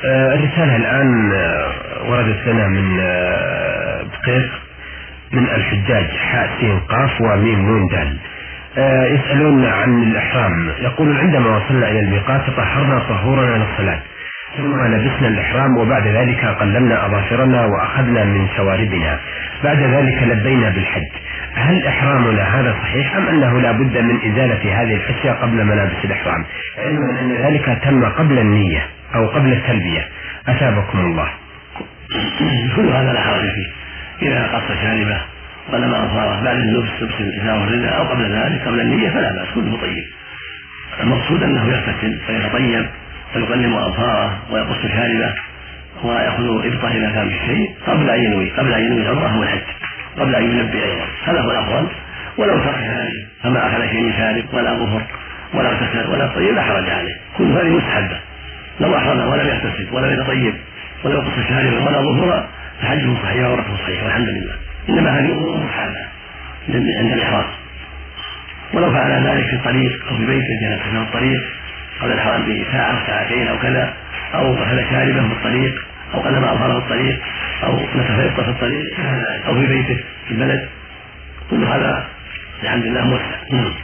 الرسالة الآن وردت لنا من بقيس من الحجاج حاء سين قاف وميم نون دال. يسألون عن الإحرام، يقولون عندما وصلنا إلى الميقات تطهرنا طهورنا للصلاة، ثم لبسنا الإحرام وبعد ذلك قلمنا أظافرنا وأخذنا من شواربنا، بعد ذلك لبينا بالحج. هل إحرامنا هذا صحيح أم أنه لا بد من إزالة هذه الأشياء قبل ملابس الإحرام، علما أن ذلك تم قبل النية أو قبل التلبية؟ أثابكم الله. كل هذا لا حرج فيه، إذا قص شاربه ولما أظهره بعد اللبس لبس الإزار والرداء أو قبل ذلك قبل النية فلا بأس، كله طيب. المقصود أنه يغتسل فيتطيب ويقلم أظهاره ويقص شاربه ويأخذ إبطه إذا كان بالشيء قبل أن ينوي العمرة والحج، قبل أن يلبي أيضا، هذا هو الأفضل. ولو ترك ذلك فما أكل شيء من شارب ولا ظهر ولا اغتسل ولا طيب لا حرج عليه، كل هذه مستحبة. لو أحرم ولم يغتسل ولم يتطيب ولا يقص شاربا ولا ظهر فحجه صحيح وعمرته صحيح والحمد لله. إنما هذه أمور مستحبة عند الإحرام. ولو فعل ذلك في الطريق أو في بيته جلس في الطريق قبل الحرام بساعة أو ساعتين أو كذا، أو غسل شاربه في الطريق أو قلم أظهره في الطريق أو نسف يبقى في الطريق أو في بيته في البلد، كل هذا الحمد لله موسع.